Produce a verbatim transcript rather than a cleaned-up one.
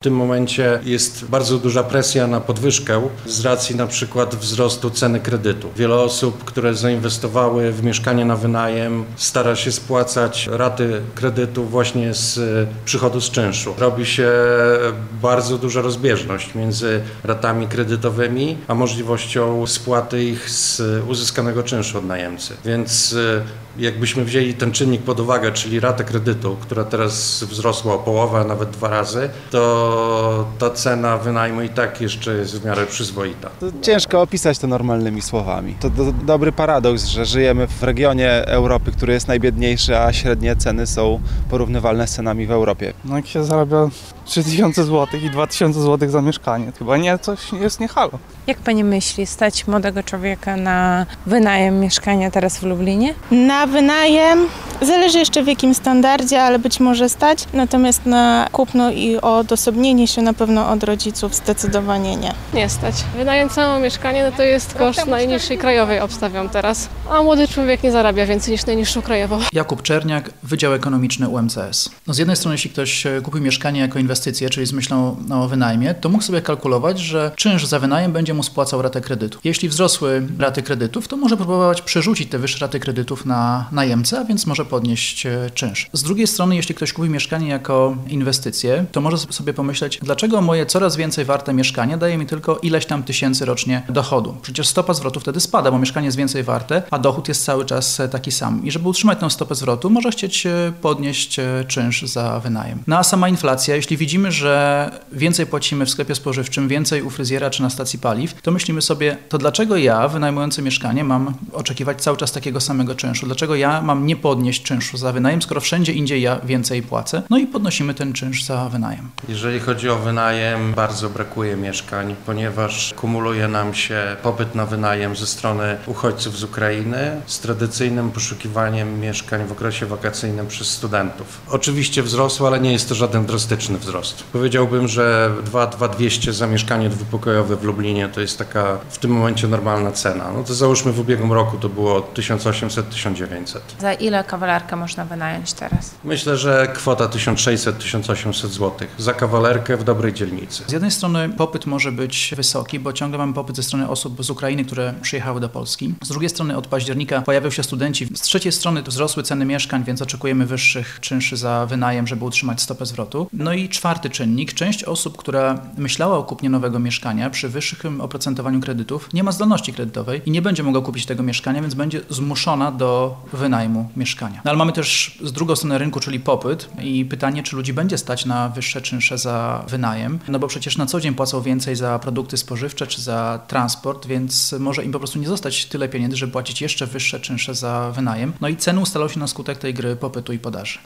W tym momencie jest bardzo duża presja na podwyżkę z racji na przykład wzrostu ceny kredytu. Wiele osób, które zainwestowały w mieszkanie na wynajem, stara się spłacać raty kredytu właśnie z przychodu z czynszu. Robi się bardzo duża rozbieżność między ratami kredytowymi, a możliwością spłaty ich z uzyskanego czynszu od najemcy. Więc jakbyśmy wzięli ten czynnik pod uwagę, czyli ratę kredytu, która teraz wzrosła o połowę, a nawet dwa razy, to ta cena wynajmu i tak jeszcze jest w miarę przyzwoita. To ciężko opisać to normalnymi słowami. To do, dobry paradoks, że żyjemy w regionie Europy, który jest najbiedniejszy, a średnie ceny są porównywalne z cenami w Europie. No jak się zarabia trzy tysiące złotych i dwa tysiące złotych za mieszkanie, chyba nie, coś jest nie halo. Jak pani myśli, stać młodego człowieka na wynajem mieszkania teraz w Lublinie? Na wynajem zależy jeszcze w jakim standardzie, ale być może stać. Natomiast na kupno i odosobnienie się na pewno od rodziców zdecydowanie nie. Nie stać. Wynająć samo mieszkanie no to jest koszt najniższej krajowej, obstawiam teraz. A młody człowiek nie zarabia więcej niż najniższą krajową. Jakub Czerniak, Wydział Ekonomiczny U M C S. No z jednej strony, jeśli ktoś kupi mieszkanie jako inwestycję, czyli z myślą o wynajmie, to mógł sobie kalkulować, że czynsz za wynajem będzie mu spłacał ratę kredytu. Jeśli wzrosły raty kredytów, to może próbować przerzucić te wyższe raty kredytów na najemcę, a więc może podnieść czynsz. Z drugiej strony, jeśli ktoś kupi mieszkanie jako inwestycję, to może sobie pomyśleć, dlaczego moje coraz więcej warte mieszkanie daje mi tylko ileś tam tysięcy rocznie dochodu. Przecież stopa zwrotu wtedy spada, bo mieszkanie jest więcej warte, a dochód jest cały czas taki sam. I żeby utrzymać tę stopę zwrotu, może chcieć podnieść czynsz za wynajem. No a sama inflacja, jeśli widzimy, że więcej płacimy w sklepie spożywczym, więcej u fryzjera czy na stacji paliw, to myślimy sobie, to dlaczego ja, wynajmujący mieszkanie, mam oczekiwać cały czas takiego samego czynszu? Dlaczego ja mam nie podnieść czynszu za wynajem, skoro wszędzie indziej ja więcej płacę? No i podnosimy ten czynsz za wynajem. Jeżeli chodzi o wynajem, bardzo brakuje mieszkań, ponieważ kumuluje nam się popyt na wynajem ze strony uchodźców z Ukrainy z tradycyjnym poszukiwaniem mieszkań w okresie wakacyjnym przez studentów. Oczywiście wzrosło, ale nie jest to żaden drastyczny wzrost. Powiedziałbym, że dwa tysiące dwieście za mieszkanie dwupokojowe w Lublinie to jest taka w tym momencie normalna cena. No to załóżmy w ubiegłym roku to było tysiąc osiemset do tysiąc dziewięćset. Za ile kawalerkę można wynająć teraz? Myślę, że kwota tysiąc sześćset do tysiąc osiemset złotych za kawalerkę w dobrej dzielnicy. Z jednej strony popyt może być wysoki, bo ciągle mamy popyt ze strony osób z Ukrainy, które przyjechały do Polski. Z drugiej strony od października pojawią się studenci. Z trzeciej strony wzrosły ceny mieszkań, więc oczekujemy wyższych czynszy za wynajem, żeby utrzymać stopę zwrotu. No i czwarty czynnik. Część osób, która myślała o kupnie nowego mieszkania przy wyższym oprocentowaniu kredytów, nie ma zdolności kredytowej i nie będzie mogła kupić tego mieszkania, więc będzie zmuszona do wynajmu mieszkania. No ale mamy też z drugą stronę rynku, czyli popyt i pytanie, czy ludzi będzie stać na wyższe czynsze za wynajem, no bo przecież na co dzień płacą więcej za produkty spożywcze czy za transport, więc może im po prostu nie zostać tyle pieniędzy, żeby płacić jeszcze wyższe czynsze za wynajem. No i ceny ustalą się na skutek tej gry popytu i podaży.